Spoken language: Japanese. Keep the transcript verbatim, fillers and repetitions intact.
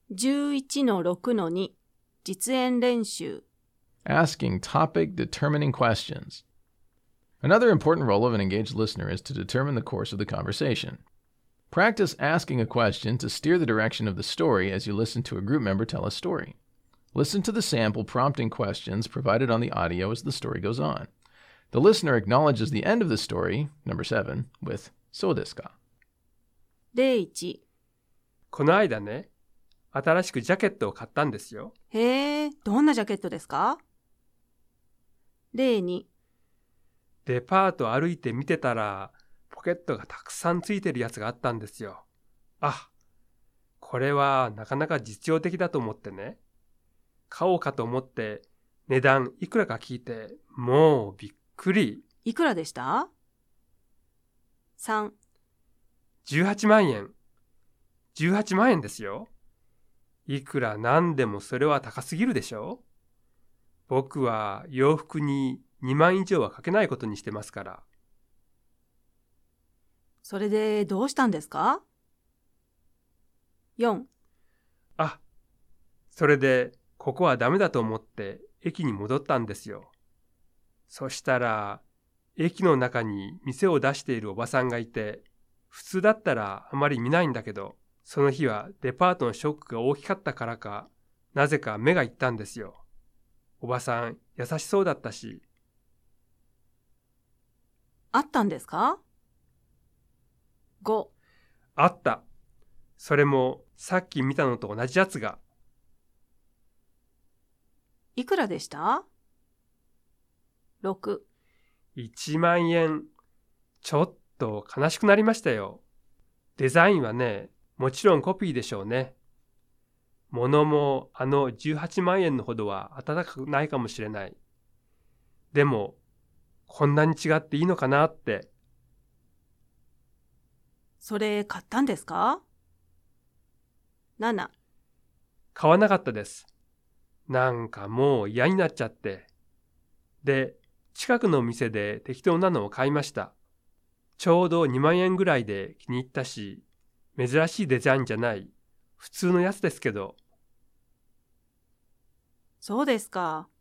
じゅういちのろくのに 実演練習 Asking topic-determining questions. Another important role of an engaged listener is to determine the course of the conversation. Practice asking a question to steer the direction of the story as you listen to a group member tell a story. Listen to the sample prompting questions provided on the audio as the story goes on. The listener acknowledges the end of the story, number seven, with そうですか。 例いち。 この間ね、新しくジャケットを買ったんですよ。 へえ、どんなジャケットですか？例に。 デパート歩いて見てたら、ポケットがたくさんついてるやつがあったんですよ。あ、これはなかなか実用的だと思ってね。買おうかと思って値段いくらか聞いて、もうびっくり。 いくらでした？さん。 じゅうはちまんえん。じゅうはちまんえんですよ。いくらなんでもそれは高すぎるでしょ？僕は洋服ににまん以上はかけないことにしてますから。 それでどうしたんですか？よん。 あ、それでここはダメだと思って駅に戻ったんですよ。そしたら駅の中に店を出しているおばさんがいて、普通だったらあまり見ないんだけど、その日はデパートのショックが大きかったからか、なぜか目がいったんですよ。おばさん優しそうだったし。 あったんですか？ご。 あった。それもさっき見たのと同じやつが。 いくらでした？ろく。 いちまんえん。ちょっと悲しくなりましたよ。デザインはね、もちろんコピーでしょうね。物もあのじゅうはちまんえんのほどは温かくないかもしれない。でも、こんなに違っていいのかなって。 それ買ったんですか？なな。 買わなかったです。なんかもう嫌になっちゃって。で、近くの店で適当なのを買いました。ちょうどにまんえんぐらいで気に入ったし、珍しいデザインじゃない、普通のやつですけど。 そうですか。